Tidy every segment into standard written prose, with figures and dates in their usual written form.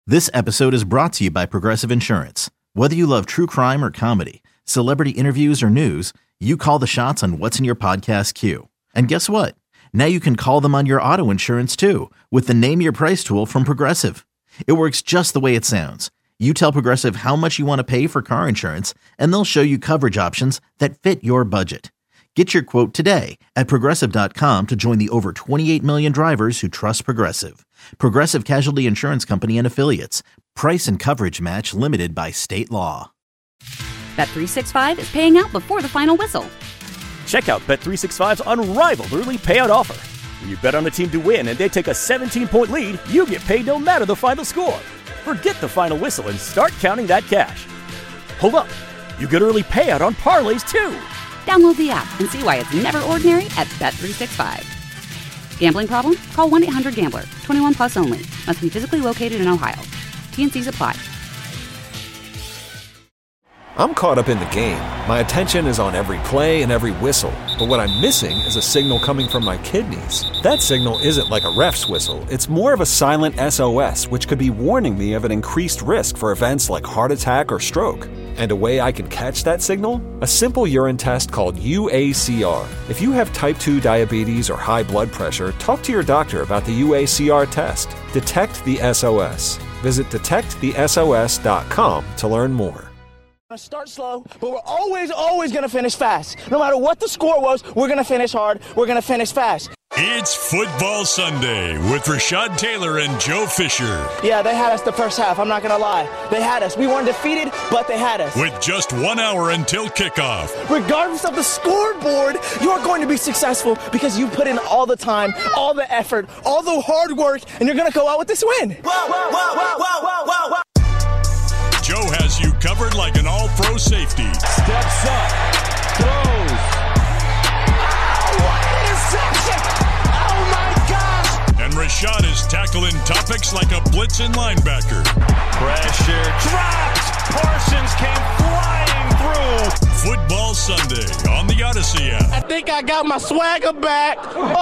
This episode is brought to you by Progressive Insurance. Whether you love true crime or comedy, celebrity interviews or news, you call the shots on what's in your podcast queue. And guess what? Now you can call them on your auto insurance too with the Name Your Price tool from Progressive. It works just the way it sounds. You tell Progressive how much you want to pay for car insurance, and they'll show you coverage options that fit your budget. Get your quote today at Progressive.com to join the over 28 million drivers who trust Progressive. Progressive Casualty Insurance Company and Affiliates. Price and coverage match limited by state law. Bet365 is paying out before the final whistle. Check out Bet365's unrivaled early payout offer. When you bet on a team to win and they take a 17-point lead, you get paid no matter the final score. Forget the final whistle and start counting that cash. Hold up. You get early payout on parlays too. Download the app and see why it's never ordinary at Bet365. Gambling problem? Call 1-800-GAMBLER. 21 plus only. Must be physically located in Ohio. T&Cs apply. I'm caught up in the game. My attention is on every play and every whistle. But what I'm missing is a signal coming from my kidneys. That signal isn't like a ref's whistle. It's more of a silent SOS, which could be warning me of an increased risk for events like heart attack or stroke. And a way I can catch that signal? A simple urine test called UACR. If you have type 2 diabetes or high blood pressure, talk to your doctor about the UACR test. Detect the SOS. Visit detectthesos.com to learn more. Start slow, but we're always going to finish fast. No matter what the score was, we're going to finish hard. We're going to finish fast. It's Football Sunday with Rashad Taylor and Joe Fisher. Yeah, they had us the first half. I'm not going to lie. They had us. We weren't defeated, but they had us. With just 1 hour until kickoff. Regardless of the scoreboard, you are going to be successful because you put in all the time, all the effort, all the hard work, and you're going to go out with this win. Whoa. Joe has you covered like an all-pro safety. Steps up, throws. Oh, what an interception! Oh, my gosh! And Rashad is tackling topics like a blitzing linebacker. Pressure dropped. Parsons came flying through. Football Sunday on the Odyssey app. I think I got my swagger back.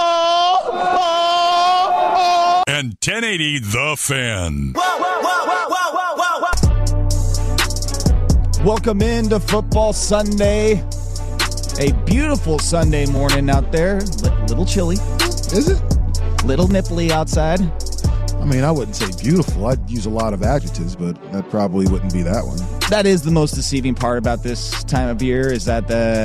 And 1080 The Fan. Welcome into Football Sunday. A beautiful Sunday morning out there. Little chilly. Is it? Little nipply outside. I mean, I wouldn't say beautiful. I'd use a lot of adjectives, but that probably wouldn't be that one. That is the most deceiving part about this time of year, is that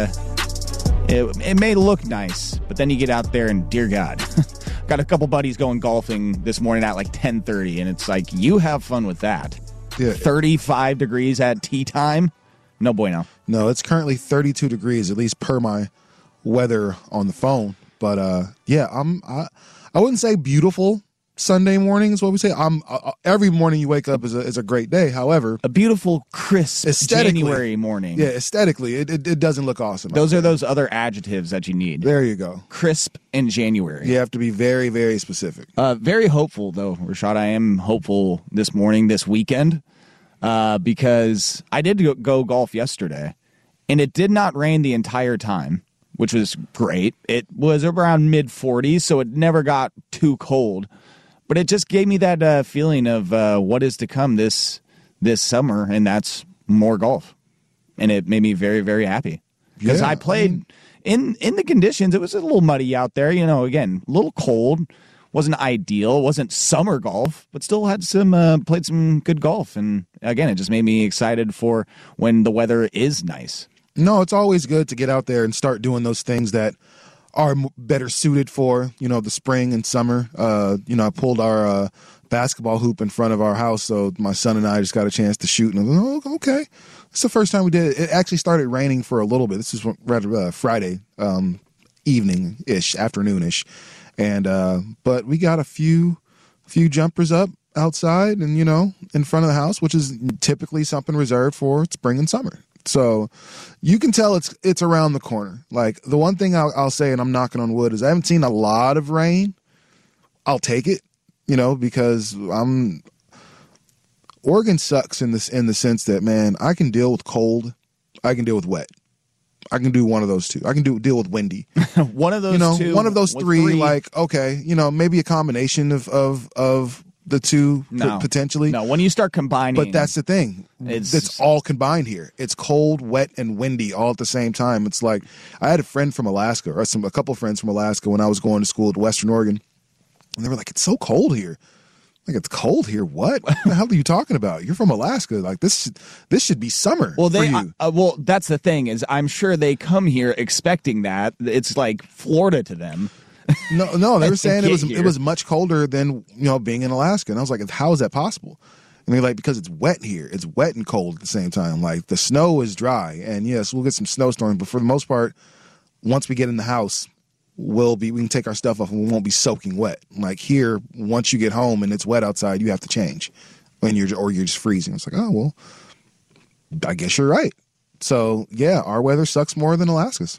it may look nice, but then you get out there and, dear God, got a couple buddies going golfing this morning at like 10:30, and it's like, you have fun with that. Yeah. 35 degrees at tea time? No bueno. No, it's currently 32 degrees, at least per my weather on the phone. But yeah, I wouldn't say beautiful Sunday morning is what we say. Every morning you wake up is a great day. However, a beautiful, crisp January morning. Yeah, aesthetically, it doesn't look awesome. Those are those other adjectives that you need. There you go. Crisp in January. You have to be very, very specific. Very hopeful, though, Rashad. I am hopeful this morning, this weekend, because I did go golf yesterday, and it did not rain the entire time, which was great. It was around mid-40s, so it never got too cold. But it just gave me that feeling of what is to come this summer, and that's more golf. And it made me very, very happy. Because I played in the conditions. It was a little muddy out there. You know, again, a little cold. Wasn't ideal. Wasn't summer golf. But still had played some good golf. And, again, it just made me excited for when the weather is nice. No, it's always good to get out there and start doing those things that are better suited for, the spring and summer. I pulled our basketball hoop in front of our house, so my son and I just got a chance to shoot. And I was like, oh, okay. It's the first time we did it. It actually started raining for a little bit. This is rather Friday evening-ish, afternoon-ish. And but we got a few jumpers up outside and, in front of the house, which is typically something reserved for spring and summer. So you can tell it's around the corner. Like, the one thing I'll say, and I'm knocking on wood, is I haven't seen a lot of rain. I'll take it, because Oregon sucks in the sense that, man, I can deal with cold, I can deal with wet. I can do one of those two. I can deal with windy. One of those two. One of those three. Like, okay, maybe a combination of the two No. potentially. No, when you start combining. But that's the thing. It's all combined here. It's cold, wet, and windy all at the same time. It's like I had a friend from Alaska, or a couple friends from Alaska when I was going to school at Western Oregon, and they were like, "It's so cold here." Like, it's cold here. What the hell are you talking about? You're from Alaska. Like, this should be summer. Well, for you. Well, that's the thing is I'm sure they come here expecting that. It's like Florida to them. No, they were saying it was much colder than being in Alaska, and I was like, how is that possible? And they're like, because it's wet here. It's wet and cold at the same time. Like, the snow is dry, and yes, we'll get some snowstorms, but for the most part, once we get in the house, we can take our stuff off and we won't be soaking wet. Like here, once you get home and it's wet outside, you have to change, or you're just freezing. It's like, oh well, I guess you're right. So yeah, our weather sucks more than Alaska's.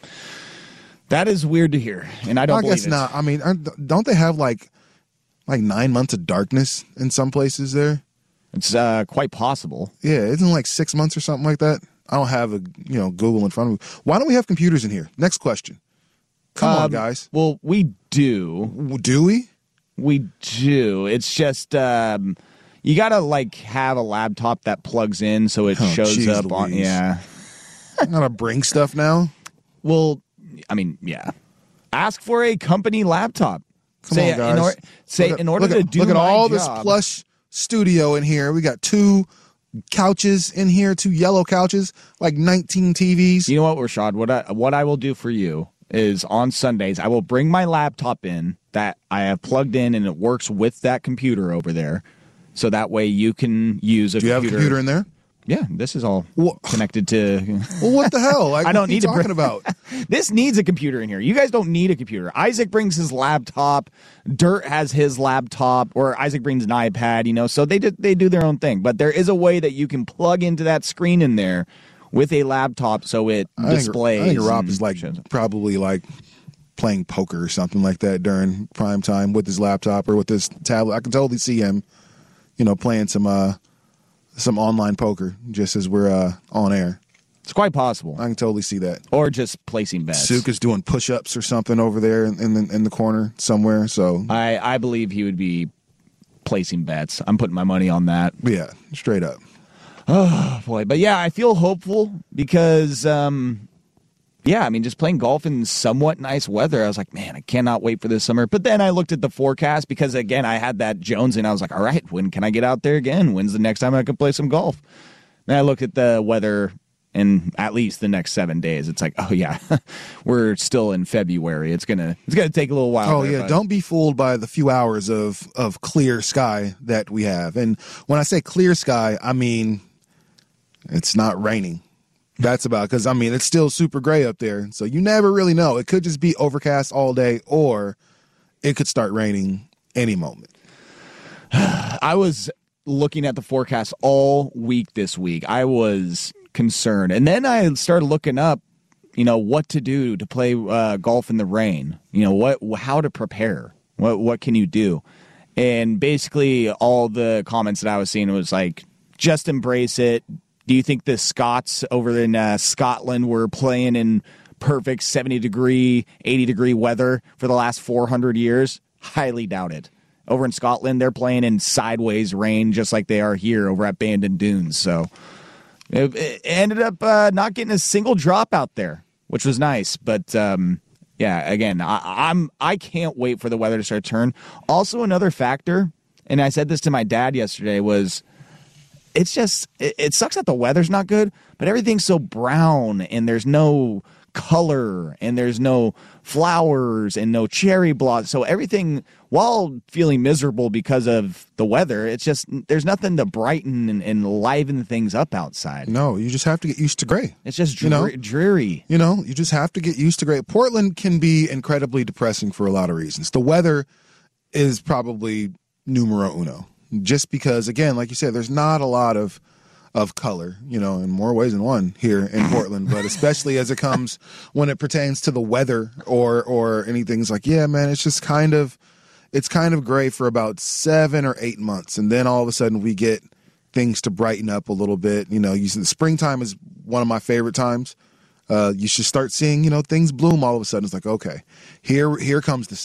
That is weird to hear, and I don't. I guess not. I mean, don't they have like 9 months of darkness in some places there? It's quite possible. Yeah, isn't it like 6 months or something like that? I don't have a Google in front of me. Why don't we have computers in here? Next question. Come on, guys. Well, we do. Do we? We do. It's just you gotta have a laptop that plugs in so it shows up on. Yeah. I gotta bring stuff now. Well, I mean, yeah. Ask for a company laptop. Come on, guys. Look at all this plush studio in here. We got 2 couches in here, 2 yellow couches, like 19 TVs. You know what, Rashad? What I will do for you is on Sundays, I will bring my laptop in that I have plugged in and it works with that computer over there. So that way you can use a computer. Do you have a computer in there? Yeah, this is all connected to... Well, what the hell? I don't need to talking about. This needs a computer in here. You guys don't need a computer. Isaac brings his laptop. Dirt has his laptop, or Isaac brings an iPad, so they do their own thing. But there is a way that you can plug into that screen in there with a laptop so it displays. I think Rob is probably playing poker or something like that during prime time with his laptop or with his tablet. I can totally see him, playing some online poker just as we're on air. It's quite possible. I can totally see that. Or just placing bets. Suk is doing push-ups or something over there in the corner somewhere. So I believe he would be placing bets. I'm putting my money on that. Yeah, straight up. Oh, boy. But, yeah, I feel hopeful because, just playing golf in somewhat nice weather, I was like, man, I cannot wait for this summer. But then I looked at the forecast because, again, I had that Jones and I was like, all right, when can I get out there again? When's the next time I can play some golf? Then I looked at the weather in at least the next 7 days. It's like, oh, yeah, we're still in February. It's gonna take a little while. Oh, yeah, don't be fooled by the few hours of clear sky that we have. And when I say clear sky, I mean it's not raining. That's about, because it's still super gray up there, so you never really know. It could just be overcast all day, or it could start raining any moment. I was looking at the forecast all week this week. I was concerned, and then I started looking up, what to do to play golf in the rain. How to prepare. What can you do? And basically, all the comments that I was seeing was like, just embrace it. Do you think the Scots over in Scotland were playing in perfect 70-degree, 80-degree weather for the last 400 years? Highly doubt it. Over in Scotland, they're playing in sideways rain just like they are here over at Bandon Dunes. So it ended up not getting a single drop out there, which was nice. But, again, I can't wait for the weather to start to turn. Also, another factor, and I said this to my dad yesterday, was it's just, it sucks that the weather's not good, but everything's so brown and there's no color and there's no flowers and no cherry blossoms. So everything, while feeling miserable because of the weather, it's just, there's nothing to brighten and liven things up outside. No, you just have to get used to gray. It's just dreary. You just have to get used to gray. Portland can be incredibly depressing for a lot of reasons. The weather is probably numero uno. Just because, again, like you said, there's not a lot of color, in more ways than one here in Portland, but especially as it comes when it pertains to the weather or anything. It's like, yeah, man, it's kind of gray for about 7 or 8 months. And then all of a sudden we get things to brighten up a little bit. The springtime is one of my favorite times. You should start seeing, things bloom all of a sudden. It's like, okay, here comes the sun.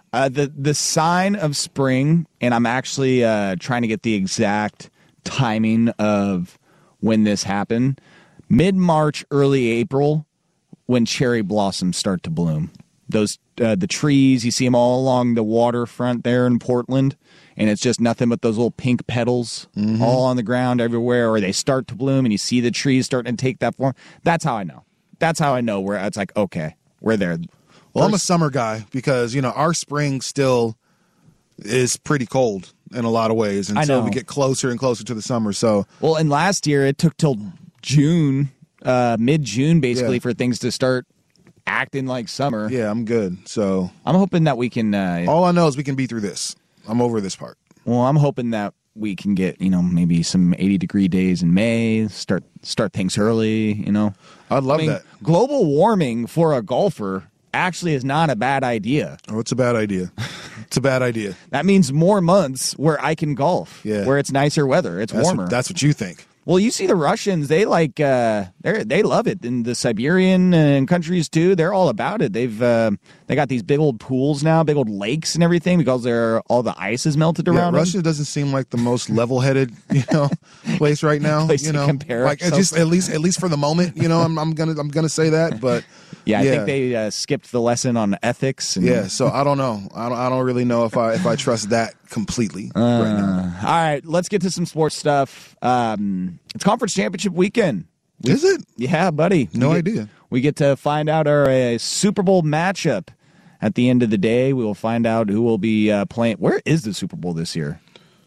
The sign of spring, and I'm actually trying to get the exact timing of when this happened. Mid-March, early April, when cherry blossoms start to bloom. Those the trees, you see them all along the waterfront there in Portland, and it's just nothing but those little pink petals all on the ground everywhere, or they start to bloom, and you see the trees starting to take that form. That's how I know. That's how I know where it's like, okay, we're there. Well, I'm a summer guy because, our spring still is pretty cold in a lot of ways until we get closer and closer to the summer. So, well, and last year it took till June, mid-June, basically, for things to start acting like summer. Yeah, I'm good. So I'm hoping that we can. All I know is we can be through this. I'm over this part. Well, I'm hoping that we can get maybe some 80-degree days in May. Start things early. I'd love that. Global warming for a golfer actually is not a bad idea. Oh, it's a bad idea. It's a bad idea. That means more months where I can golf. Yeah. Where it's nicer weather. It's warmer. That's what you think. Well, you see the Russians, they they love it. In the Siberian countries too, they're all about it. They got these big old pools now, big old lakes and everything because all the ice is melted around. Russia them. Doesn't seem like the most level-headed, place right now. Place to compare like just at least for the moment, I'm gonna say that, but I think they skipped the lesson on ethics. And, so I don't know. I don't really know if I trust that completely right now. All right, let's get to some sports stuff. It's conference championship weekend. Is it? Yeah, buddy. No idea. We get to find out our Super Bowl matchup. At the end of the day, we will find out who will be playing. Where is the Super Bowl this year?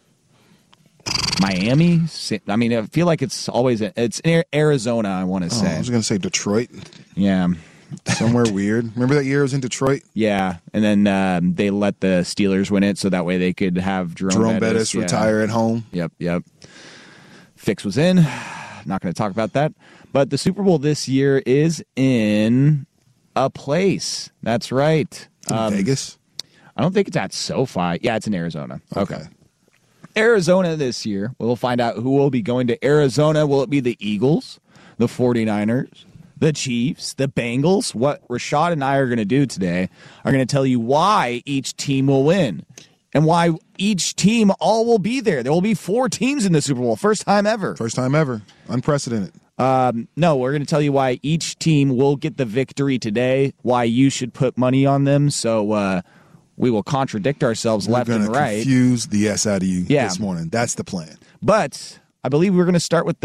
Miami? I mean, I feel like it's in Arizona, I want to say. I was going to say Detroit. Yeah. Somewhere weird. Remember that year it was in Detroit? Yeah, and then they let the Steelers win it so that way they could have Jerome Bettis retire at home. Yep. Fix was in. Not going to talk about that. But the Super Bowl this year is in a place. That's right. Vegas? I don't think it's at SoFi. Yeah, it's in Arizona. Okay. Arizona this year. We'll find out who will be going to Arizona. Will it be the Eagles, the 49ers, the Chiefs, the Bengals? What Rashad and I are going to do today are going to tell you why each team will win and why each team all will be there. There will be 4 teams in the Super Bowl. First time ever. Unprecedented. No, we're going to tell you why each team will get the victory today, why you should put money on them. So we will contradict ourselves left and right. We're going to confuse the S out of you this morning. That's the plan. But I believe we're going to start with the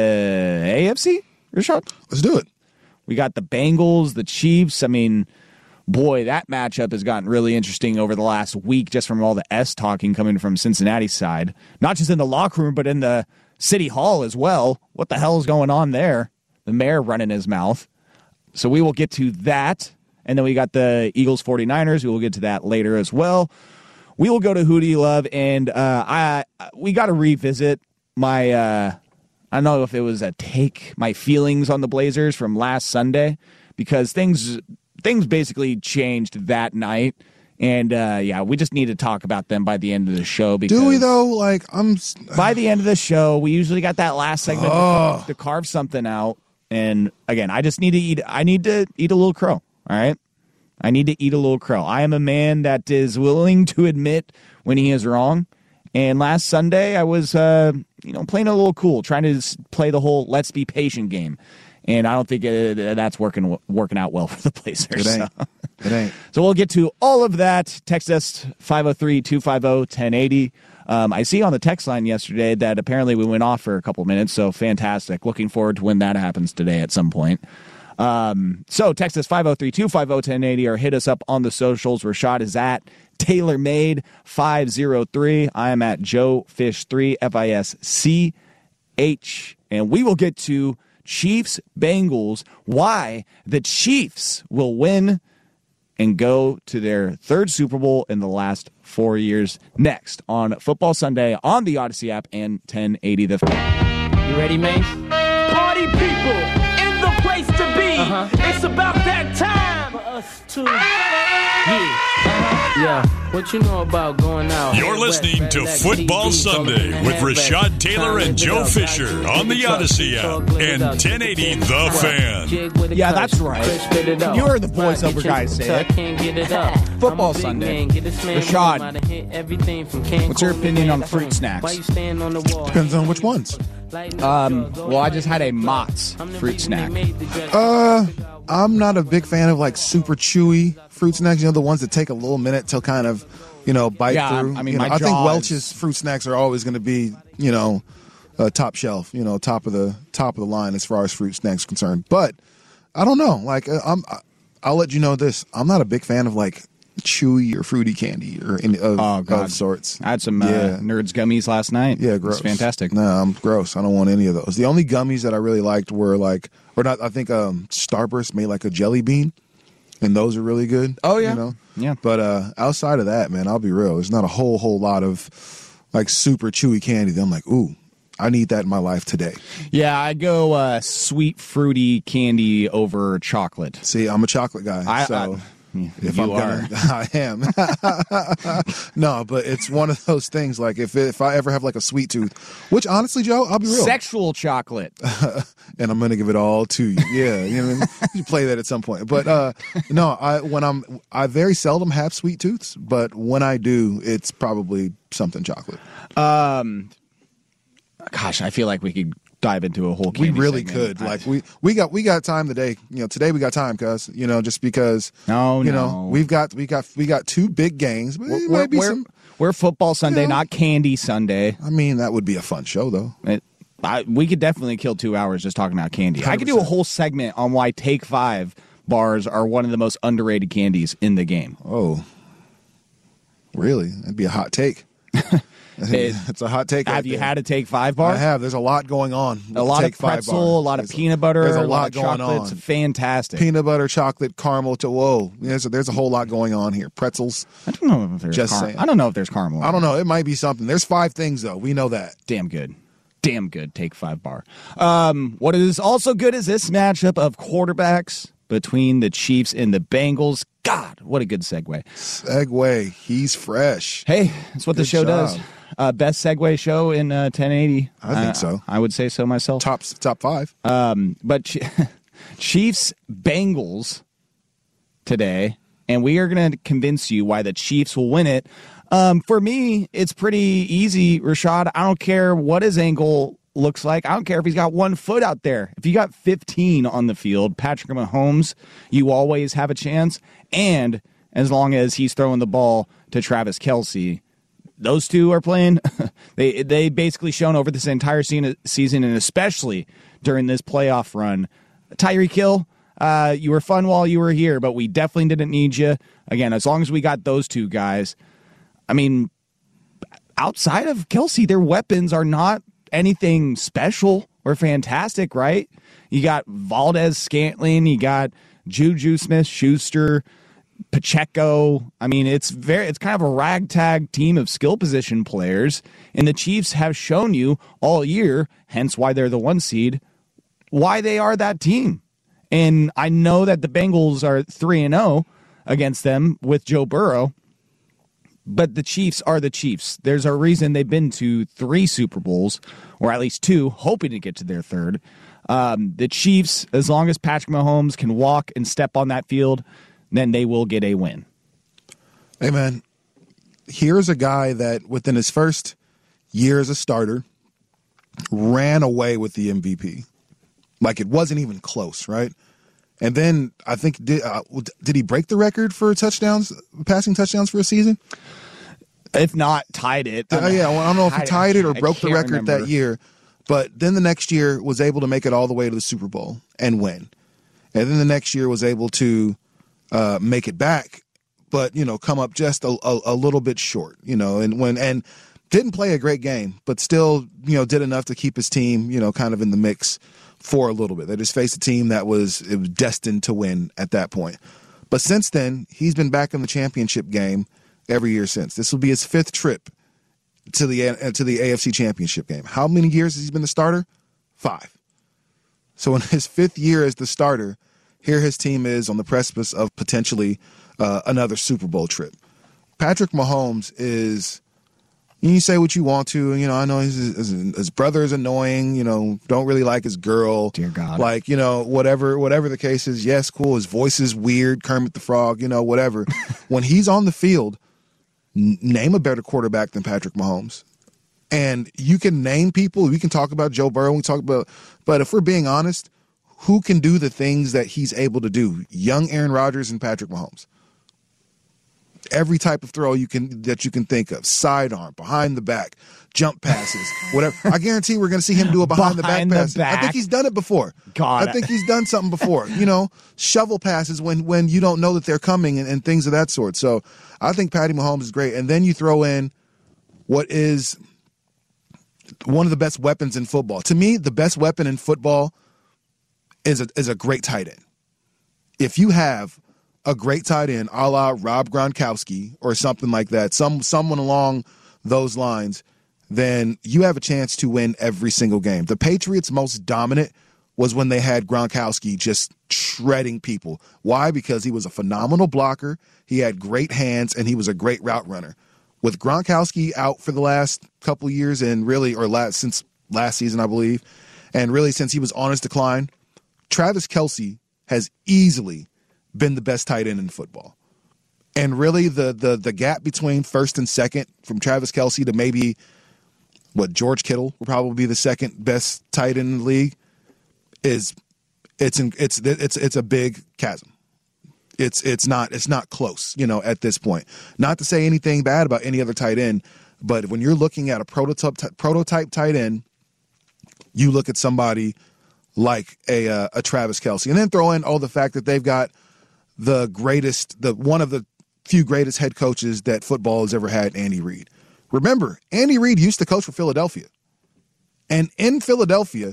AFC, Rashad? Let's do it. We got the Bengals, the Chiefs. I mean, boy, that matchup has gotten really interesting over the last week just from all the S talking coming from Cincinnati's side. Not just in the locker room, but in the City Hall as well. What the hell is going on there? The mayor running his mouth. So we will get to that. And then we got the Eagles 49ers. We will get to that later as well. We will go to Who Do You Love? And we got to revisit my I don't know if it was my feelings on the Blazers from last Sunday, because things basically changed that night. And, we just need to talk about them by the end of the show. Because do we, though? By the end of the show, we usually got that last segment to carve something out. And, again, I need to eat a little crow, all right? I need to eat a little crow. I am a man that is willing to admit when he is wrong. And last Sunday, I was, playing a little cool, trying to play the whole let's be patient game. And I don't think that's working out well for the Blazers. It ain't. So we'll get to all of that. Text us 503-250-1080. I see on the text line yesterday that apparently we went off for a couple minutes, so fantastic. Looking forward to when that happens today at some point. So text us 503-250-1080 or hit us up on the socials. Rashad is at TaylorMade503. I am at JoeFish3, FISCH. And we will get to Chiefs Bengals, why the Chiefs will win and go to their 3rd Super Bowl in the last 4 years, next on Football Sunday on the Odyssey app and 1080 The Fan. You ready, Mace? Party people in the place to be. It's about that time for us to Yeah, what you know about going out? You're listening to Football Sunday with Rashad Taylor and Joe Fisher on the Odyssey app and 1080 The Fan. Yeah, that's right. You heard the voiceover guys say it. Football Sunday. Rashad, what's your opinion on fruit snacks? Depends on which ones. Well, I just had a Mott's fruit snack. I'm not a big fan of like super chewy fruit snacks. You know, the ones that take a little minute to kind of, bite through. I mean, I think Welch's fruit snacks are always going to be, top shelf. Top of the line as far as fruit snacks are concerned. But I don't know. Like, I'll let you know this. I'm not a big fan of like chewy or fruity candy or any of sorts. I had some Nerds gummies last night. Yeah, gross. It's fantastic. No, I'm gross. I don't want any of those. The only gummies that I really liked were I think Starburst made like a jelly bean, and those are really good. Oh yeah, yeah. But outside of that, man, I'll be real. There's not a whole lot of like super chewy candy that I'm like, ooh, I need that in my life today. Yeah, I go sweet fruity candy over chocolate. See, I'm a chocolate guy. I am. No, but it's one of those things. Like if I ever have like a sweet tooth, which honestly, Joe, I'll be real. Sexual chocolate, and I'm gonna give it all to you. Yeah, you play that at some point. But no, I very seldom have sweet tooths, but when I do, it's probably something chocolate. Gosh, I feel like we could dive into a whole candy we really segment. Could. Like we got time today. Today we got time, cuz just because we've got two big games. We're Football Sunday, not Candy Sunday. I mean, that would be a fun show though. We could definitely kill 2 hours just talking about candy. 100%. I could do a whole segment on why Take 5 bars are one of the most underrated candies in the game. Oh. Really? That'd be a hot take. It's a hot take. Have you had a Take 5 bar? I have. There's a lot going on. A lot of pretzel, a lot of peanut butter. There's a lot going on. on. It's fantastic. Peanut butter, chocolate, caramel. Whoa. There's a whole lot going on here. Pretzels. I don't know if there's caramel. I don't know if there's caramel. I don't know. It might be something. There's 5 things, though. We know that. Damn good. Take 5 bar. What is also good is this matchup of quarterbacks between the Chiefs and the Bengals. God, what a good segue. He's fresh. Hey, that's what the show does. Best segue show in 1080. I think so. I would say so myself. Top 5. But Chiefs Bengals today, and we are going to convince you why the Chiefs will win it. For me, it's pretty easy, Rashad. I don't care what his angle looks like. I don't care if he's got 1 foot out there. If you got 15 on the field, Patrick Mahomes, you always have a chance. And as long as he's throwing the ball to Travis Kelce, those two are playing. They basically shown over this entire season, and especially during this playoff run. Tyreek Hill, you were fun while you were here, but we definitely didn't need you. Again, as long as we got those two guys, I mean, outside of Kelce, their weapons are not anything special or fantastic, right? You got Valdez-Scantling, you got Juju Smith-Schuster, Pacheco. I mean, it's kind of a ragtag team of skill position players, and the Chiefs have shown you all year, hence why they're the 1 seed, why they are that team. And I know that the Bengals are 3-0 against them with Joe Burrow, but the Chiefs are the Chiefs. There's a reason they've been to 3 Super Bowls, or at least 2, hoping to get to their 3rd. The Chiefs, as long as Patrick Mahomes can walk and step on that field, then they will get a win. Hey, man, here's a guy that within his first year as a starter ran away with the MVP. Like it wasn't even close, right? And then I think, did he break the record for passing touchdowns for a season? If not, tied it. I don't know if he tied it or broke the record that year. But then the next year was able to make it all the way to the Super Bowl and win. And then the next year was able to make it back, but, come up just a little bit short, and didn't play a great game, but still, did enough to keep his team, kind of in the mix for a little bit. They just faced a team that was destined to win at that point. But since then, he's been back in the championship game every year since. This will be his 5th trip to the AFC Championship game. How many years has he been the starter? 5. So in his 5th year as the starter, here his team is on the precipice of potentially another Super Bowl trip. Patrick Mahomes is, you say what you want to, I know his brother is annoying, don't really like his girl. Dear God. Like, whatever the case is, yes, cool. His voice is weird, Kermit the Frog, whatever. When he's on the field, name a better quarterback than Patrick Mahomes. And you can name people. We can talk about Joe Burrow. But if we're being honest, who can do the things that he's able to do? Young Aaron Rodgers and Patrick Mahomes. Every type of throw that you can think of, sidearm, behind the back, jump passes, whatever. I guarantee we're going to see him do a behind the back pass. I think he's done it before. I think he's done something before. Shovel passes when you don't know that they're coming and things of that sort. So I think Patty Mahomes is great. And then you throw in what is one of the best weapons in football. To me, the best weapon in football is a great tight end. If you have a great tight end, a la Rob Gronkowski or something like that, someone along those lines, then you have a chance to win every single game. The Patriots' most dominant was when they had Gronkowski just shredding people. Why? Because he was a phenomenal blocker, he had great hands, and he was a great route runner. With Gronkowski out for the last couple of years and really, since last season, I believe, and really since he was on his decline, Travis Kelce has easily been the best tight end in football. And really the gap between first and second from Travis Kelce to maybe George Kittle will probably be the second best tight end in the league it's a big chasm. It's not close, at this point. Not to say anything bad about any other tight end, but when you're looking at a prototype tight end, you look at somebody like a Travis Kelce, and then throw in the fact that they've got one of the few greatest head coaches that football has ever had, Andy Reid. Remember, Andy Reid used to coach for Philadelphia. And in Philadelphia,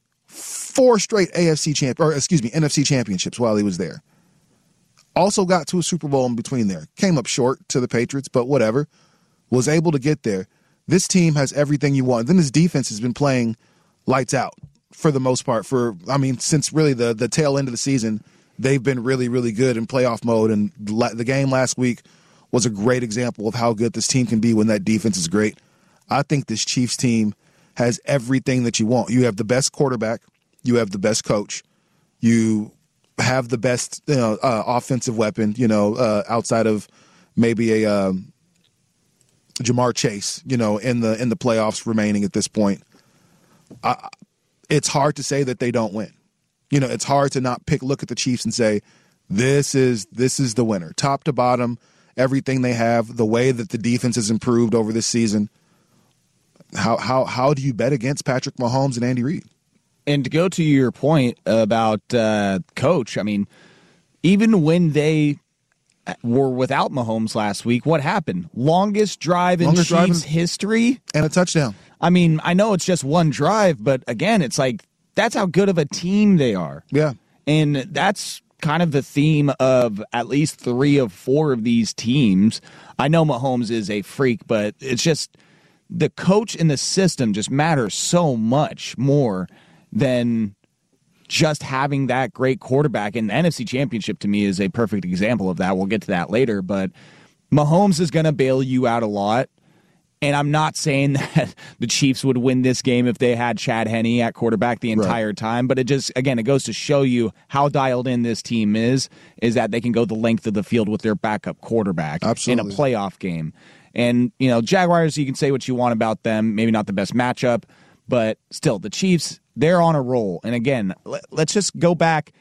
4 straight NFC championships while he was there. Also got to a Super Bowl in between there. Came up short to the Patriots, but whatever. Was able to get there. This team has everything you want. Then his defense has been playing lights out for the most part. Since really the tail end of the season, they've been really, really good in playoff mode. And the game last week was a great example of how good this team can be when that defense is great. I think this Chiefs team has everything that you want. You have the best quarterback. You have the best coach. You have the best offensive weapon, outside of maybe a Jamar Chase, in the playoffs remaining at this point. It's hard to say that they don't win. It's hard to not look at the Chiefs and say, this is the winner. Top to bottom, everything they have, the way that the defense has improved over this season. How do you bet against Patrick Mahomes and Andy Reid? And to go to your point about coach, even when they were without Mahomes last week, what happened? Longest drive in Chiefs history. And a touchdown. I know it's just one drive, but again, it's like that's how good of a team they are. Yeah. And that's kind of the theme of at least 3 of 4 of these teams. I know Mahomes is a freak, but it's just the coach and the system just matters so much more than just having that great quarterback. And the NFC Championship to me is a perfect example of that. We'll get to that later, but Mahomes is going to bail you out a lot. And I'm not saying that the Chiefs would win this game if they had Chad Henne at quarterback the entire time, but it just, again, it goes to show you how dialed in this team is that they can go the length of the field with their backup quarterback in a playoff game. And, Jaguars, you can say what you want about them, maybe not the best matchup, but still, the Chiefs, they're on a roll. And again, let's just go back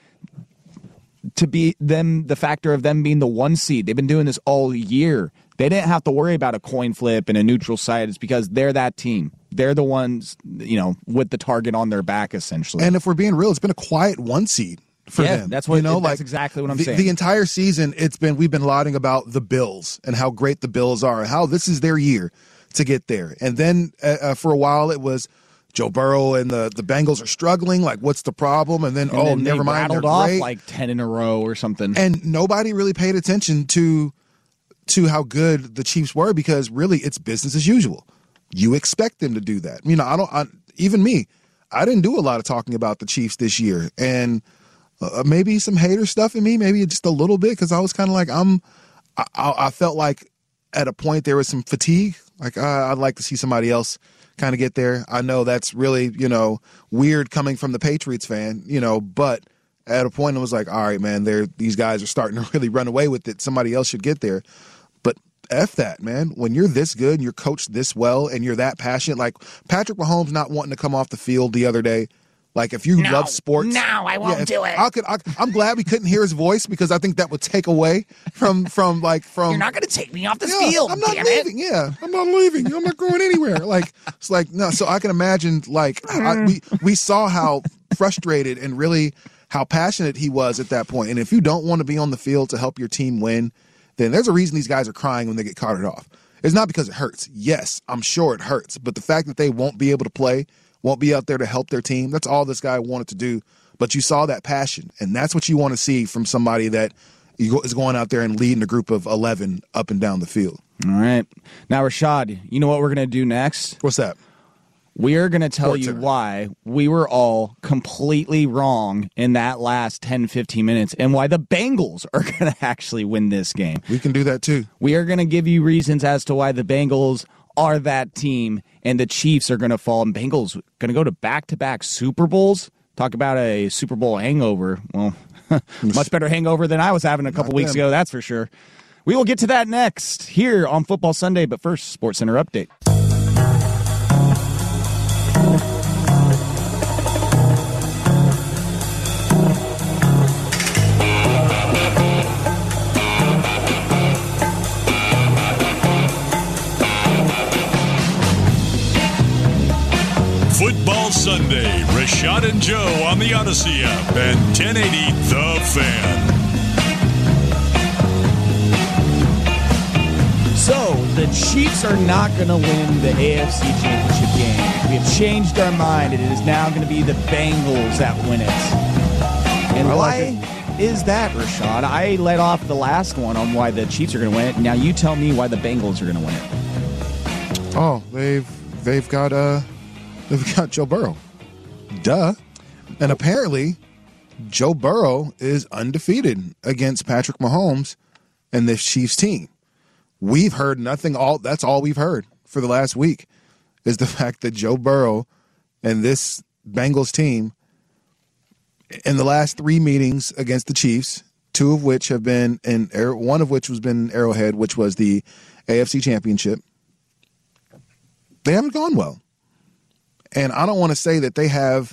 to be them, the factor of them being the 1 seed. They've been doing this all year. They didn't have to worry about a coin flip and a neutral site. It's because they're that team. They're the ones, with the target on their back, essentially. And if we're being real, it's been a quiet 1 seed for them. That's what that's exactly what I'm saying. The entire season, we've been lauding about the Bills and how great the Bills are, and how this is their year to get there. And then for a while, it was Joe Burrow and the Bengals are struggling. Like, what's the problem? And then never mind, they're off great. Like 10 in a row or something. And nobody really paid attention to how good the Chiefs were, because really it's business as usual. You expect them to do that. Even me, I didn't do a lot of talking about the Chiefs this year. And maybe some hater stuff in me, maybe just a little bit, because I was kind of like, I felt like at a point there was some fatigue. Like, I'd like to see somebody else kind of get there. I know that's really, weird coming from the Patriots fan, but at a point it was like, all right, man, these guys are starting to really run away with it. Somebody else should get there. But F that, man. When you're this good and you're coached this well and you're that passionate, like Patrick Mahomes not wanting to come off the field the other day. Like, if you love sports. No, I won't do it. I'm glad we couldn't hear his voice, because I think that would take away from. You're not going to take me off this field. I'm not leaving. Yeah, I'm not leaving. I'm not going anywhere. Like, it's like, no. So I can imagine, like, we saw how frustrated and really how passionate he was at that point. And if you don't want to be on the field to help your team win, then there's a reason these guys are crying when they get carted off. It's not because it hurts. Yes, I'm sure it hurts. But the fact that they won't be able to play, won't be out there to help their team, that's all this guy wanted to do. But you saw that passion, and that's what you want to see from somebody that is going out there and leading a group of 11 up and down the field. All right. Now, Rashad, you know what we're going to do next? What's that? We are going to tell you why we were all completely wrong in that last 10, 15 minutes and why the Bengals are going to actually win this game. We can do that too. We are going to give you reasons as to why the Bengals are that team and the Chiefs are going to fall. And Bengals going to go to back-to-back Super Bowls. Talk about a Super Bowl hangover. Well, much better hangover than I was having a couple weeks ago, that's for sure. We will get to that next here on Football Sunday, but first, SportsCenter update. Football Sunday, Rashad and Joe on the Odyssey app and 1080 The Fan. So, the Chiefs are not going to win the AFC Championship game. We have changed our mind. It is now going to be the Bengals that win it. And why is that, Rashad? I led off the last one on why the Chiefs are going to win it. Now you tell me why the Bengals are going to win it. Oh, they've got Joe Burrow. Duh. And apparently, Joe Burrow is undefeated against Patrick Mahomes and this Chiefs team. We've heard nothing. That's all we've heard for the last week is the fact that Joe Burrow and this Bengals team, in the last 3 meetings against the Chiefs, 2 of which have been one of which was been Arrowhead, which was the AFC Championship, they haven't gone well. And I don't want to say that they have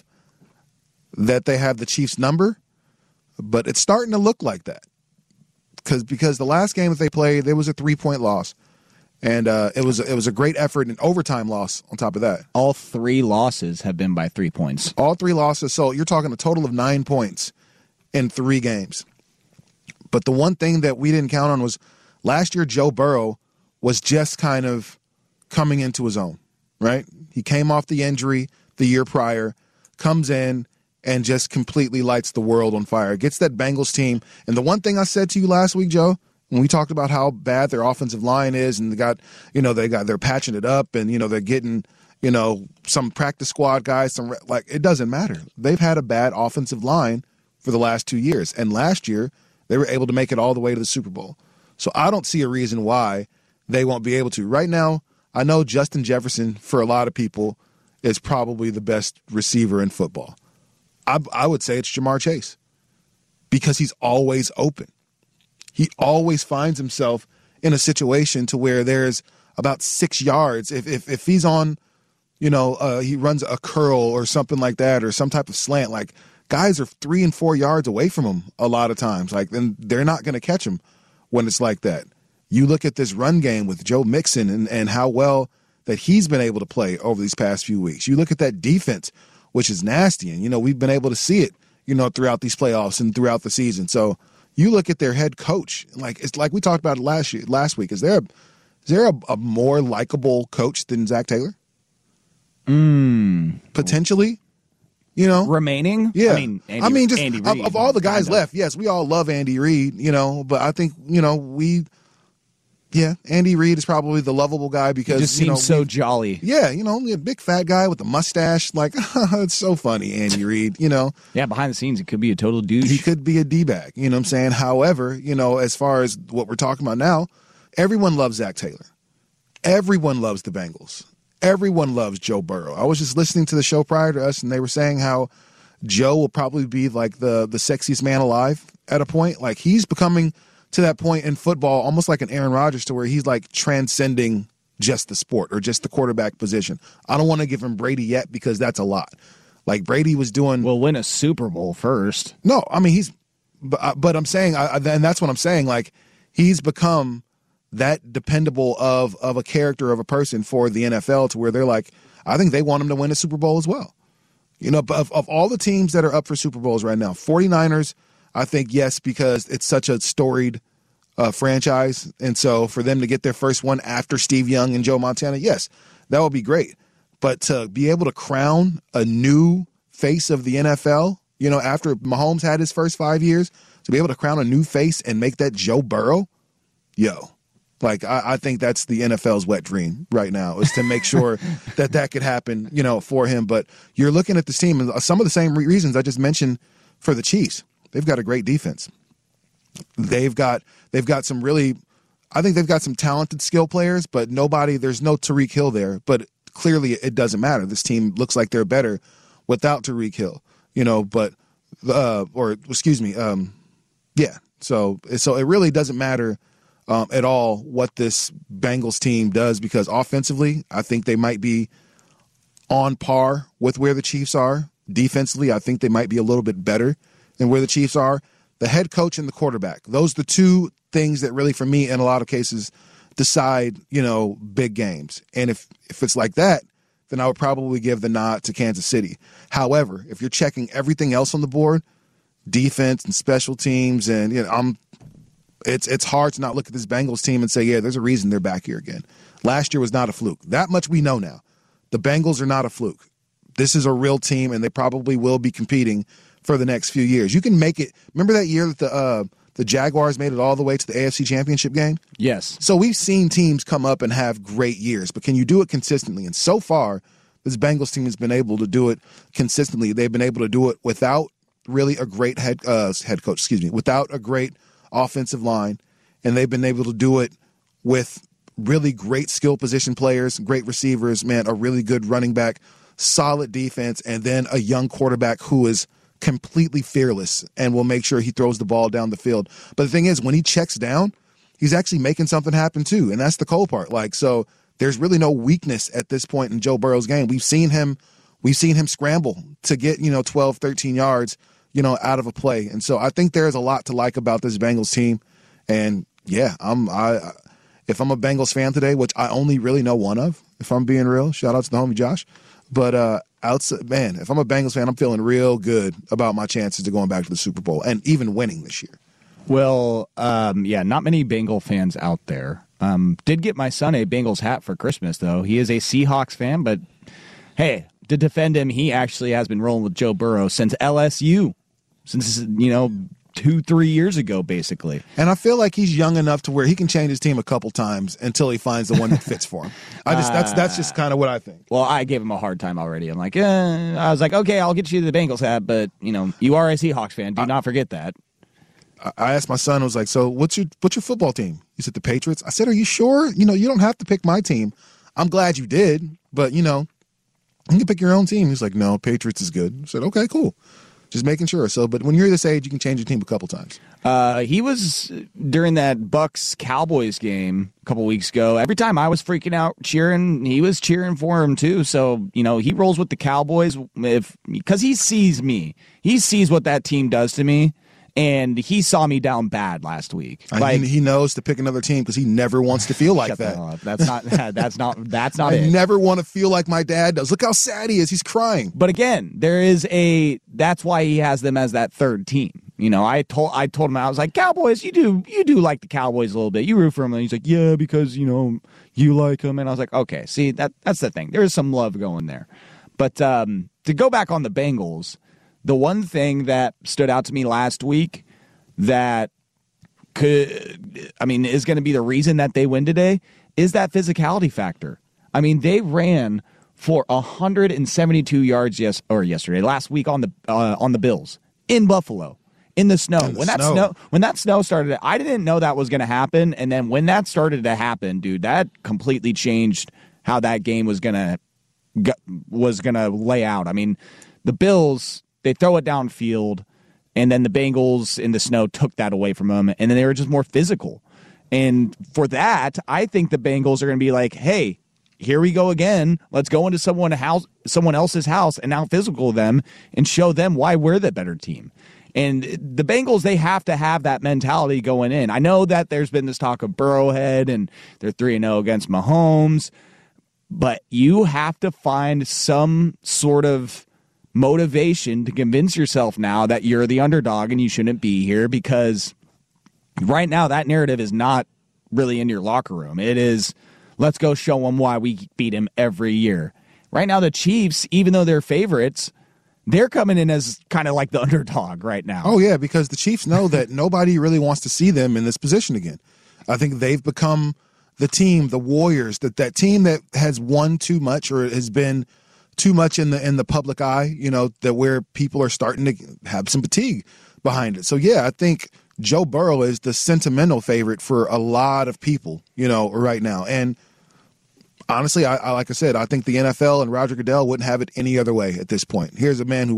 the Chiefs' number, but it's starting to look like that. Because the last game that they played, there was a 3-point loss, and it was a great effort and overtime loss on top of that. All 3 losses have been by 3 points. All 3 losses. So you're talking a total of 9 points in 3 games. But the one thing that we didn't count on was last year Joe Burrow was just kind of coming into his own, right? He came off the injury the year prior, comes in, and just completely lights the world on fire. Gets that Bengals team. And the one thing I said to you last week, Joe, when we talked about how bad their offensive line is, and they're patching it up, and they're getting some practice squad guys, it doesn't matter. They've had a bad offensive line for the last 2 years, and last year they were able to make it all the way to the Super Bowl. So I don't see a reason why they won't be able to. Right now, I know Justin Jefferson, for a lot of people, is probably the best receiver in football. I would say it's Jamar Chase because he's always open. He always finds himself in a situation to where there's about 6 yards. If he's on, he runs a curl or something like that or some type of slant, like guys are 3 and 4 yards away from him a lot of times. Like, then they're not going to catch him when it's like that. You look at this run game with Joe Mixon and how well that he's been able to play over these past few weeks. You look at that defense, which is nasty. And, we've been able to see it, throughout these playoffs and throughout the season. So you look at their head coach, like it's like we talked about it last week. Is there a more likable coach than Zach Taylor? Potentially, remaining. Yeah, Andy Reid, of all the guys left, yes, we all love Andy Reid, but I think Yeah, Andy Reid is probably the lovable guy because he just seems so jolly. Yeah, a big fat guy with a mustache. Like, it's so funny, Andy Reid, Yeah, behind the scenes, he could be a total douche. He could be a D-bag, you know what I'm saying? However, as far as what we're talking about now, everyone loves Zach Taylor. Everyone loves the Bengals. Everyone loves Joe Burrow. I was just listening to the show prior to us, and they were saying how Joe will probably be like the sexiest man alive at a point. Like, he's becoming to that point in football almost like an Aaron Rodgers, to where he's like transcending just the sport or just the quarterback position. I don't want to give him Brady yet because that's a lot. Like, Brady was doing... Well, win a Super Bowl first. No, I mean, but I'm saying, and that's what I'm saying, like, he's become that dependable of a character, of a person for the NFL, to where they're like, I think they want him to win a Super Bowl as well. But of all the teams that are up for Super Bowls right now, 49ers, I think yes, because it's such a storied franchise. And so for them to get their first one after Steve Young and Joe Montana, yes, that would be great. But to be able to crown a new face of the NFL, after Mahomes had his first 5 years, to be able to crown a new face and make that Joe Burrow, like, I think that's the NFL's wet dream right now, is to make sure that could happen, for him. But you're looking at this team, and some of the same reasons I just mentioned for the Chiefs. They've got a great defense. They've got some really, I think they've got some talented skill players, but there's no Tyreek Hill there. But clearly it doesn't matter. This team looks like they're better without Tyreek Hill, So it really doesn't matter at all what this Bengals team does, because offensively, I think they might be on par with where the Chiefs are. Defensively, I think they might be a little bit better than where the Chiefs are. The head coach and the quarterback, those are the two things that really, for me, in a lot of cases, decide, big games. And if it's like that, then I would probably give the nod to Kansas City. However, if you're checking everything else on the board, defense and special teams, and it's hard to not look at this Bengals team and say, yeah, there's a reason they're back here again. Last year was not a fluke. That much we know now. The Bengals are not a fluke. This is a real team, and they probably will be competing for the next few years. You can make it. Remember that year that the Jaguars made it all the way to the AFC Championship game? Yes. So we've seen teams come up and have great years, but can you do it consistently? And so far, this Bengals team has been able to do it consistently. They've been able to do it without really a great head coach, without a great offensive line, and they've been able to do it with really great skill position players, great receivers, a really good running back, solid defense, and then a young quarterback who is completely fearless and will make sure he throws the ball down the field. But the thing is, when he checks down, he's actually making something happen too, and that's the cool part. So there's really no weakness at this point in Joe Burrow's game. We've seen him scramble to get 12, 13 yards out of a play. And so I think there's a lot to like about this Bengals team. And yeah, if I'm a Bengals fan today, which I only really know one of, if I'm being real, shout out to the homie Josh. But if I'm a Bengals fan, I'm feeling real good about my chances to going back to the Super Bowl and even winning this year. Well, not many Bengal fans out there. Did get my son a Bengals hat for Christmas, though. He is a Seahawks fan, but hey, to defend him, he actually has been rolling with Joe Burrow since LSU. Since, 2-3 years ago, basically. And I feel like he's young enough to where he can change his team a couple times until he finds the one that fits for him. That's just kind of what I think. Well, I gave him a hard time already. I'm like, I was like, okay, I'll get you the Bengals hat, but you are a Seahawks fan. Do not forget that. I asked my son, I was like, so what's your football team? He said the Patriots. I said, are you sure? You don't have to pick my team. I'm glad you did, but you can pick your own team. He's like, no, Patriots is good. I said, okay, cool. Just making sure. So, but when you're this age, you can change your team a couple times. He was during that Bucks-Cowboys game a couple weeks ago. Every time I was freaking out cheering, he was cheering for him too. So, he rolls with the Cowboys because he sees me. He sees what that team does to me. And he saw me down bad last week. He knows to pick another team because he never wants to feel like that. That's not I it. never want to feel like my dad does. Look how sad he is. He's crying. But again, that's why he has them as that third team. I told him, I was like, Cowboys, you do like the Cowboys a little bit. You root for them. And he's like, yeah, because, you like them. And I was like, okay, see, that's the thing. There is some love going there. But to go back on the Bengals, the one thing that stood out to me last week that is going to be the reason that they win today is that physicality factor. I mean, they ran for 172 yards last week on the Bills in Buffalo in the snow. When that snow started, I didn't know that was going to happen, and then when that started to happen, dude, that completely changed how that game was going to lay out. I mean, the Bills, they throw it downfield, and then the Bengals in the snow took that away from them, and then they were just more physical. And for that, I think the Bengals are going to be like, hey, here we go again. Let's go into someone else's house and out physical them and show them why we're the better team. And the Bengals, they have to have that mentality going in. I know that there's been this talk of Burrowhead, and they're 3-0 against Mahomes, but you have to find some sort of motivation to convince yourself now that you're the underdog and you shouldn't be here, because right now that narrative is not really in your locker room. It is, let's go show them why we beat him every year. Right now the Chiefs, even though they're favorites, they're coming in as kind of like the underdog right now. Oh, yeah, because the Chiefs know that nobody really wants to see them in this position again. I think they've become the team, the Warriors, that team that has won too much or has been too much in the public eye, that where people are starting to have some fatigue behind it. So, yeah, I think Joe Burrow is the sentimental favorite for a lot of people, right now. And honestly, I like I said, I think the NFL and Roger Goodell wouldn't have it any other way at this point. Here's a man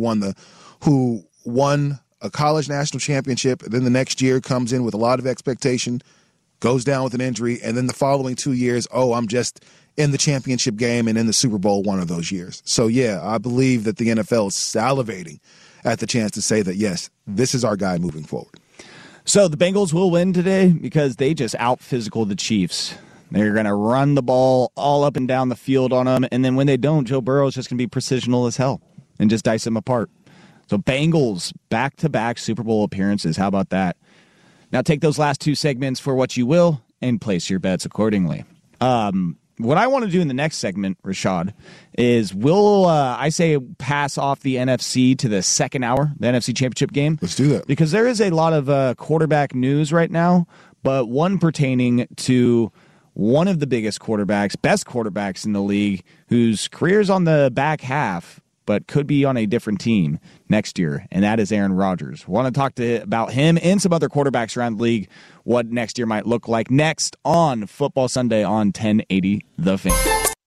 who won a college national championship, then the next year comes in with a lot of expectation, goes down with an injury, and then the following 2 years, I'm just in the championship game and in the Super Bowl one of those years. So, yeah, I believe that the NFL is salivating at the chance to say that, yes, this is our guy moving forward. So the Bengals will win today because they just out-physical the Chiefs. They're going to run the ball all up and down the field on them, and then when they don't, Joe Burrow is just going to be precisional as hell and just dice them apart. So Bengals, back-to-back Super Bowl appearances. How about that? Now take those last two segments for what you will and place your bets accordingly. What I want to do in the next segment, Rashad, is I say pass off the NFC to the second hour, the NFC Championship game. Let's do that. Because there is a lot of quarterback news right now, but one pertaining to one of the biggest quarterbacks, best quarterbacks in the league, whose career's on the back half, but could be on a different team next year, and that is Aaron Rodgers. Want to talk about him and some other quarterbacks around the league, what next year might look like, next on Football Sunday on 1080 The Fan.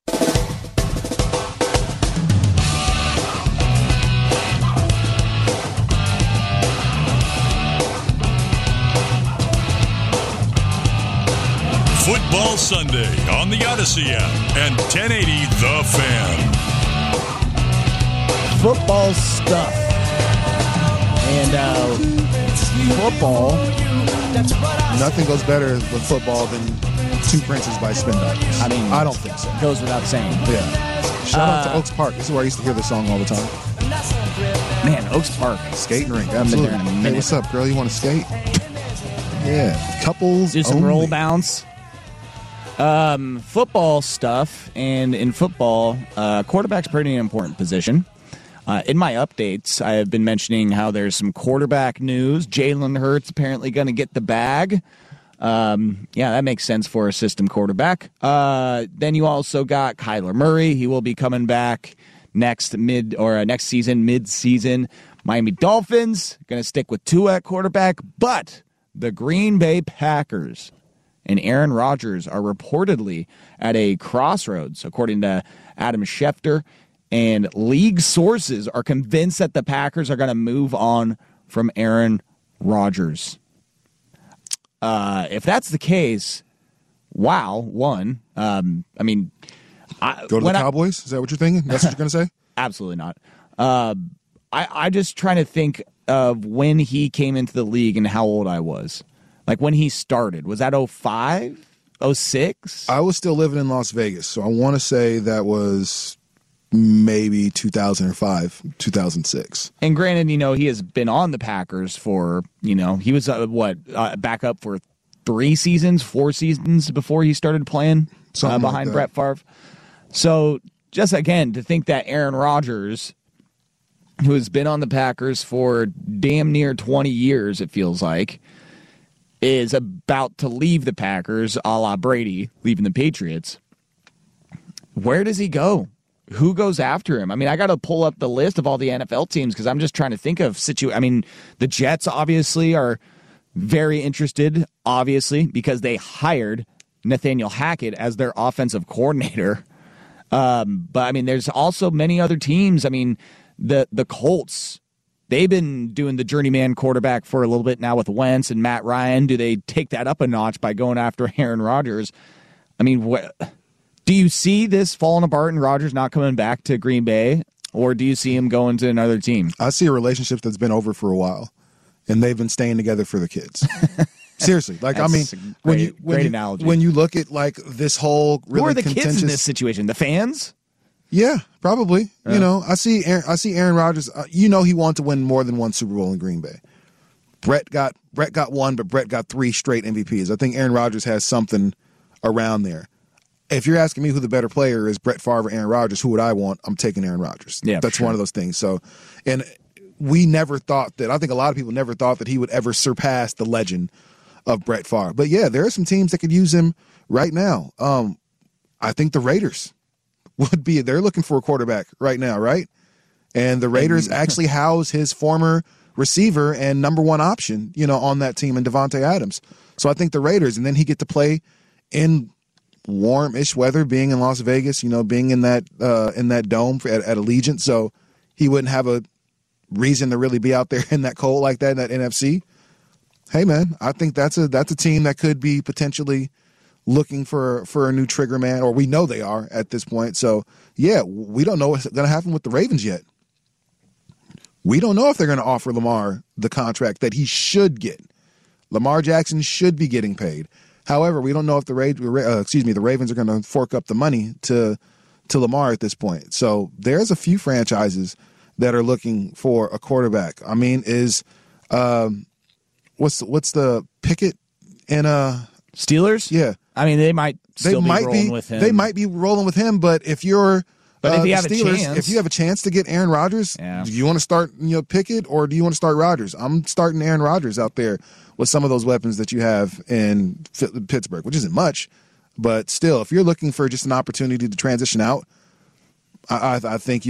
Football Sunday on the Odyssey app and 1080 The Fan. Football stuff. And football. Nothing goes better with football than Two Princes by Spin Doctors. I mean, I don't think so. Goes without saying. Yeah. Shout out to Oaks Park. This is where I used to hear this song all the time. Man, Oaks Park. Skating rink. Absolutely. Hey, what's up, girl? You want to skate? Yeah. Couples do some only. Roll bounce. Football stuff. And in football, quarterback's pretty important position. In my updates, I have been mentioning how there's some quarterback news. Jalen Hurts apparently going to get the bag. Yeah, that makes sense for a system quarterback. Then you also got Kyler Murray. He will be coming back next season, mid-season. Miami Dolphins going to stick with Tua at quarterback, but the Green Bay Packers and Aaron Rodgers are reportedly at a crossroads, according to Adam Schefter. And league sources are convinced that the Packers are going to move on from Aaron Rodgers. If that's the case, wow, one. Go to the Cowboys? Is that what you're thinking? That's what you're going to say? Absolutely not. I just trying to think of when he came into the league and how old I was. Like when he started. Was that 05? 06? I was still living in Las Vegas, so I want to say that was maybe 2005, 2006. And granted, he has been on the Packers for, he was back up for 4 seasons before he started playing behind like Brett Favre. So just again, to think that Aaron Rodgers, who has been on the Packers for damn near 20 years, it feels like, is about to leave the Packers, a la Brady leaving the Patriots. Where does he go? Who goes after him? I mean, I got to pull up the list of all the NFL teams because I'm just trying to think of the Jets obviously are very interested, obviously, because they hired Nathaniel Hackett as their offensive coordinator. But I mean, there's also many other teams. I mean, the Colts, they've been doing the journeyman quarterback for a little bit now with Wentz and Matt Ryan. Do they take that up a notch by going after Aaron Rodgers? I mean, do you see this falling apart and Rodgers not coming back to Green Bay, or do you see him going to another team? I see a relationship that's been over for a while, and they've been staying together for the kids. Seriously, like That's great analogy. When you look at like this whole really who are the contentious kids in this situation? The fans? Yeah, probably. You know, I see Aaron Rodgers. He wanted to win more than one Super Bowl in Green Bay. Brett got one, but Brett got 3 straight MVPs. I think Aaron Rodgers has something around there. If you're asking me who the better player is, Brett Favre or Aaron Rodgers, who would I want? I'm taking Aaron Rodgers. Yeah, that's one of those things. So, and we never thought that. I think a lot of people never thought that he would ever surpass the legend of Brett Favre. But yeah, there are some teams that could use him right now. I think the Raiders would be. They're looking for a quarterback right now, right? And the Raiders actually house his former receiver and number 1 option, on that team in Devontae Adams. So I think the Raiders, and then he get to play in warm-ish weather, being in Las Vegas, being in that dome at Allegiant. So he wouldn't have a reason to really be out there in that cold like that in that NFC. Hey man, I think that's a team that could be potentially looking for a new trigger man, or we know they are at this point. So yeah, we don't know what's going to happen with the Ravens yet. We don't know if they're going to offer Lamar the contract that he should get. Lamar Jackson should be getting paid. However, we don't know if the Ravens are going to fork up the money to Lamar at this point. So there's a few franchises that are looking for a quarterback. I mean, what's the Pickett and Steelers? Yeah, I mean they might be rolling with him. They might be rolling with him, but if you're if you have Steelers, a chance, if you have a chance to get Aaron Rodgers, do you want to start Pickett or do you want to start Rodgers? I'm starting Aaron Rodgers out there with some of those weapons that you have in Pittsburgh, which isn't much, but still, if you're looking for just an opportunity to transition out, I think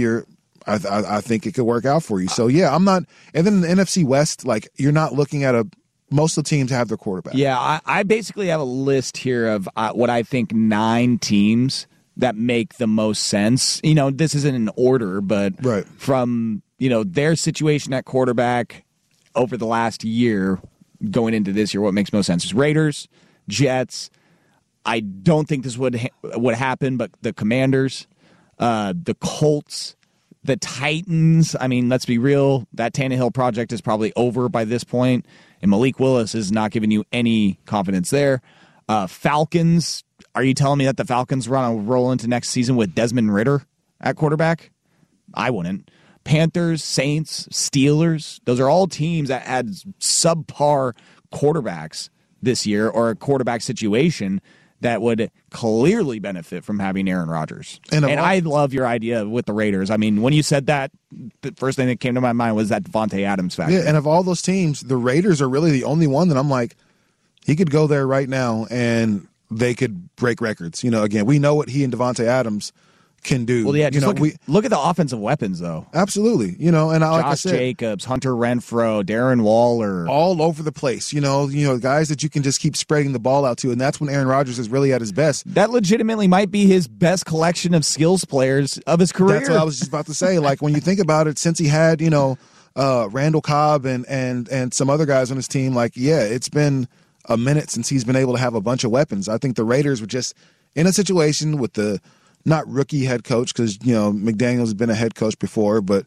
I think it could work out for you. So yeah, I'm not. And then in the NFC West, like you're not looking at most of the teams have their quarterback. Yeah, I basically have a list here of what I think 9 teams that make the most sense. This isn't in order, but right. From their situation at quarterback over the last year going into this year, what makes most sense is Raiders, Jets. I don't think this would happen, but the Commanders, the Colts, the Titans. I mean, let's be real. That Tannehill project is probably over by this point, and Malik Willis is not giving you any confidence there. Falcons. Are you telling me that the Falcons roll into next season with Desmond Ridder at quarterback? I wouldn't. Panthers, Saints, Steelers. Those are all teams that had subpar quarterbacks this year, or a quarterback situation that would clearly benefit from having Aaron Rodgers. And I love your idea with the Raiders. I mean, when you said that, the first thing that came to my mind was that Devontae Adams factor. Yeah, and of all those teams, the Raiders are really the only one that I'm like, he could go there right now and they could break records. Again, we know what he and Devontae Adams can do. Well, yeah, just look at the offensive weapons, though. Absolutely. And like I said, Josh Jacobs, Hunter Renfrow, Darren Waller. All over the place. Guys that you can just keep spreading the ball out to, and that's when Aaron Rodgers is really at his best. That legitimately might be his best collection of skills players of his career. That's what I was just about to say. Like, when you think about it, since he had, Randall Cobb and some other guys on his team, like, yeah, it's been a minute since he's been able to have a bunch of weapons. I think the Raiders were just in a situation with the not rookie head coach, because McDaniels has been a head coach before, but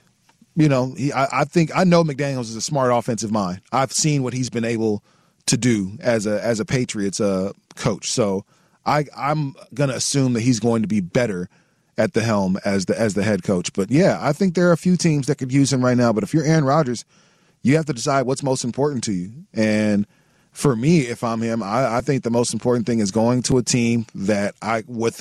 I know McDaniels is a smart offensive mind. I've seen what he's been able to do as a Patriots coach, so I'm gonna assume that he's going to be better at the helm as the head coach. But yeah, I think there are a few teams that could use him right now. But if you're Aaron Rodgers, you have to decide what's most important to you. And for me, if I'm him, I think the most important thing is going to a team that with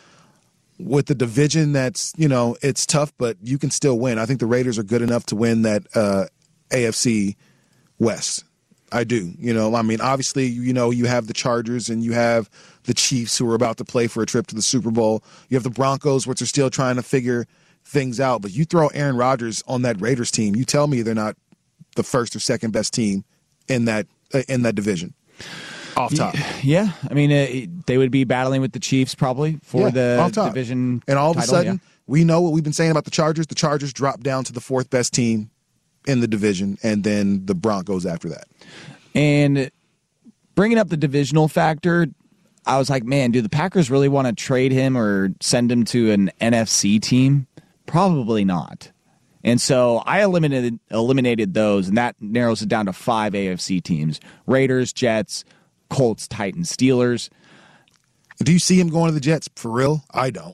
the division that's, it's tough, but you can still win. I think the Raiders are good enough to win that AFC West. I do. Obviously, you have the Chargers and you have the Chiefs who are about to play for a trip to the Super Bowl. You have the Broncos, which are still trying to figure things out. But you throw Aaron Rodgers on that Raiders team, you tell me they're not the first or second best team in that division. Off top. Yeah. They would be battling with the Chiefs probably for the division. And all of a title, sudden, we know what we've been saying about the Chargers. The Chargers dropped down to the fourth best team in the division, and then the Broncos after that. And bringing up the divisional factor, I was like, man, do the Packers really want to trade him or send him to an NFC team? Probably not. And so I eliminated those, and that narrows it down to 5 AFC teams: Raiders, Jets, Colts, Titans, Steelers. Do you see him going to the Jets for real? I don't.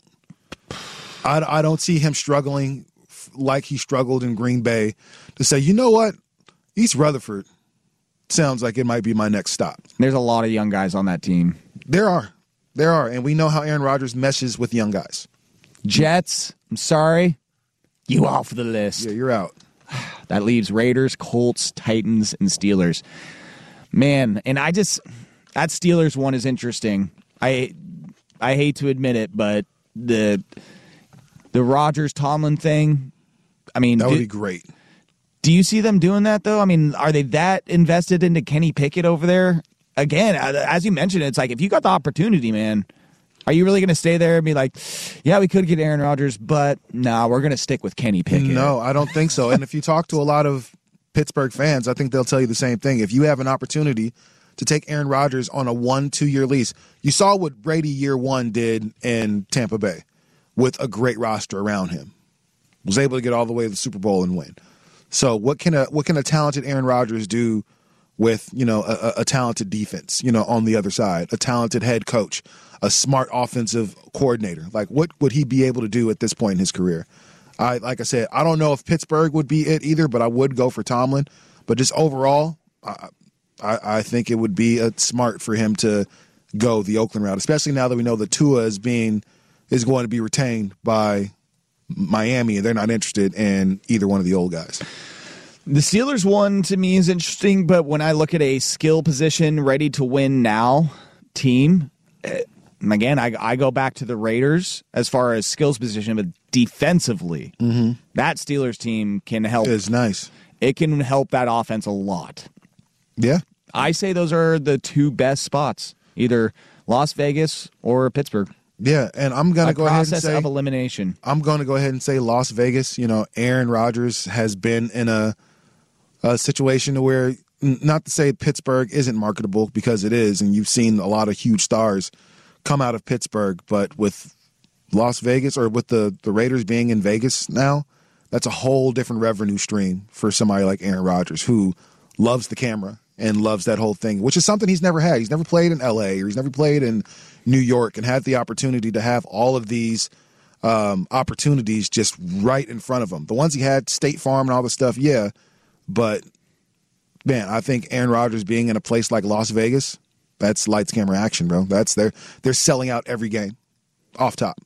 I don't see him struggling like he struggled in Green Bay to say, you know what, East Rutherford sounds like it might be my next stop. There's a lot of young guys on that team. There are. And we know how Aaron Rodgers meshes with young guys. Jets, I'm sorry. You off the list. Yeah, you're out. That leaves Raiders, Colts, Titans, and Steelers. Man, and that Steelers one is interesting. I hate to admit it, but the Rodgers-Tomlin thing, that would be great. Do you see them doing that, though? Are they that invested into Kenny Pickett over there? Again, as you mentioned, it's like, if you got the opportunity, man, are you really going to stay there and be like, yeah, we could get Aaron Rodgers, but no, we're going to stick with Kenny Pickett? No, I don't think so. And if you talk to a lot of Pittsburgh fans, I think they'll tell you the same thing. If you have an opportunity to take Aaron Rodgers on a 1-2 year lease, you saw what Brady year one did in Tampa Bay with a great roster around him. Was able to get all the way to the Super Bowl and win. So what can a talented Aaron Rodgers do with a talented defense on the other side, a talented head coach, a smart offensive coordinator? Like, what would he be able to do at this point in his career? Like I said, I don't know if Pittsburgh would be it either, but I would go for Tomlin. But just overall, I think it would be smart for him to go the Oakland route, especially now that we know that Tua is going to be retained by Miami, and they're not interested in either one of the old guys. The Steelers one to me is interesting, but when I look at a skill position ready to win now team, again, I go back to the Raiders as far as skills position, but defensively, that Steelers team can help. It's nice. It can help that offense a lot. Yeah. I say those are the two best spots, either Las Vegas or Pittsburgh. Yeah, and I'm going to go ahead and say process of elimination. I'm going to go ahead and say Las Vegas. Aaron Rodgers has been in a situation where, not to say Pittsburgh isn't marketable, because it is, and you've seen a lot of huge stars come out of Pittsburgh, but with Las Vegas, or with the Raiders being in Vegas now, that's a whole different revenue stream for somebody like Aaron Rodgers, who loves the camera and loves that whole thing, which is something he's never had. He's never played in L.A. or he's never played in New York and had the opportunity to have all of these opportunities just right in front of him. The ones he had, State Farm and all the stuff, yeah. But, man, I think Aaron Rodgers being in a place like Las Vegas, that's lights, camera, action, bro. They're selling out every game off top.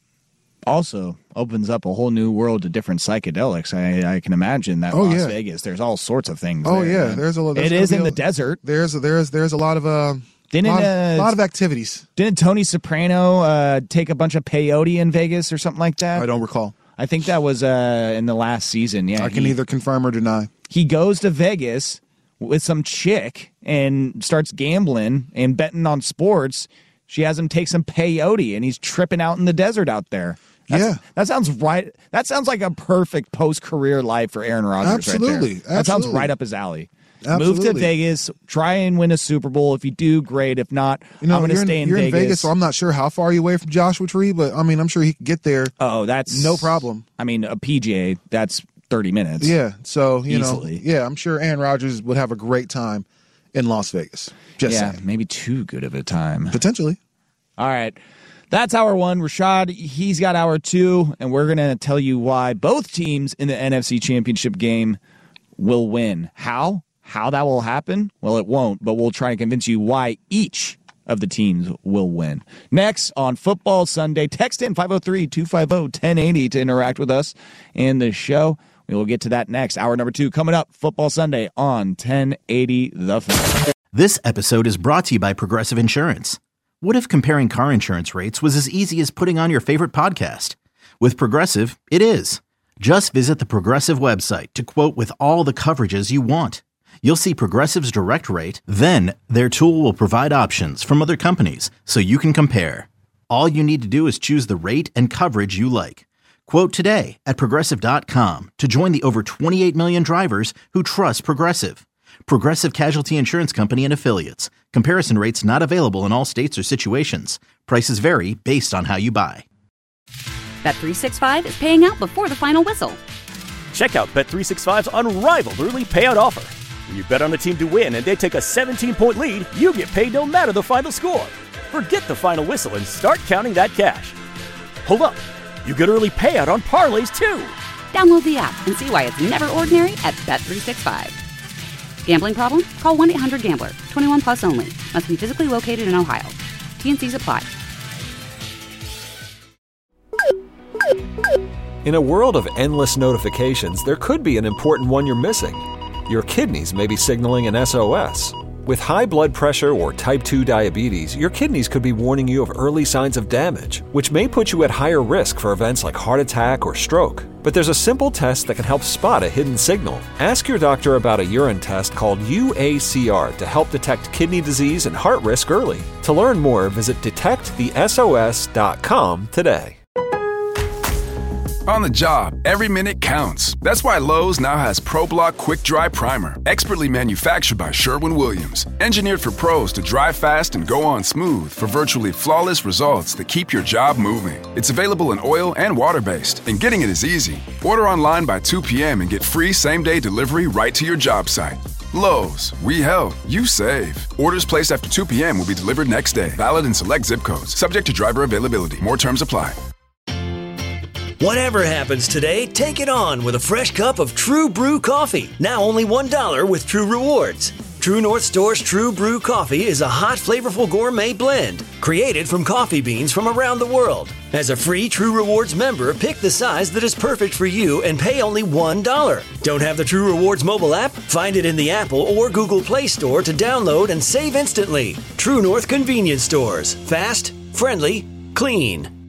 Also opens up a whole new world to different psychedelics. I can imagine that Las Vegas, there's all sorts of things. Oh, there, yeah. Man. It is in the desert. There's a lot of a lot of activities. Didn't Tony Soprano take a bunch of peyote in Vegas or something like that? I don't recall. I think that was in the last season. Yeah, I can neither confirm or deny. He goes to Vegas with some chick and starts gambling and betting on sports. She has him take some peyote, and he's tripping out in the desert out there. That sounds right. That sounds like a perfect post-career life for Aaron Rodgers. Absolutely. Right there. That sounds right up his alley. Absolutely. Move to Vegas, try and win a Super Bowl. If you do, great. If not, I'm going to stay in Vegas. You're in Vegas, so I'm not sure how far are you away from Joshua Tree, but I'm sure he could get there. Oh, that's no problem. A PGA, that's 30 minutes. Yeah, so easily. I'm sure Aaron Rodgers would have a great time in Las Vegas. Just saying. Maybe too good of a time. Potentially. All right. That's hour one. Rashad, he's got hour two, and we're going to tell you why both teams in the NFC Championship game will win. How that will happen? Well, it won't, but we'll try and convince you why each of the teams will win. Next on Football Sunday, text in 503-250-1080 to interact with us and the show. We will get to that next. Hour number 2 coming up. Football Sunday on 1080 The Fan. This episode is brought to you by Progressive Insurance. What if comparing car insurance rates was as easy as putting on your favorite podcast? With Progressive, it is. Just visit the Progressive website to quote with all the coverages you want. You'll see Progressive's direct rate, then their tool will provide options from other companies so you can compare. All you need to do is choose the rate and coverage you like. Quote today at Progressive.com to join the over 28 million drivers who trust Progressive. Progressive Casualty Insurance Company and Affiliates. Comparison rates not available in all states or situations. Prices vary based on how you buy. Bet365 is paying out before the final whistle. Check out Bet365's unrivaled early payout offer. When you bet on a team to win and they take a 17-point lead, you get paid no matter the final score. Forget the final whistle and start counting that cash. Hold up. You get early payout on parlays, too. Download the app and see why it's never ordinary at Bet365. Gambling problem? Call 1-800-GAMBLER. 21 plus only. Must be physically located in Ohio. T&Cs apply. In a world of endless notifications, there could be an important one you're missing. Your kidneys may be signaling an SOS. With high blood pressure or type 2 diabetes, your kidneys could be warning you of early signs of damage, which may put you at higher risk for events like heart attack or stroke. But there's a simple test that can help spot a hidden signal. Ask your doctor about a urine test called UACR to help detect kidney disease and heart risk early. To learn more, visit detectthesos.com today. On the job, every minute counts. That's why Lowe's now has ProBlock Quick Dry Primer, expertly manufactured by Sherwin-Williams. Engineered for pros to dry fast and go on smooth for virtually flawless results that keep your job moving. It's available in oil and water-based, and getting it is easy. Order online by 2 p.m. and get free same-day delivery right to your job site. Lowe's, we help, you save. Orders placed after 2 p.m. will be delivered next day. Valid in select zip codes. Subject to driver availability. More terms apply. Whatever happens today, take it on with a fresh cup of True Brew coffee. Now only $1 with True Rewards. True North Store's True Brew coffee is a hot, flavorful gourmet blend created from coffee beans from around the world. As a free True Rewards member, pick the size that is perfect for you and pay only $1. Don't have the True Rewards mobile app? Find it in the Apple or Google Play Store to download and save instantly. True North Convenience Stores. Fast, friendly, clean.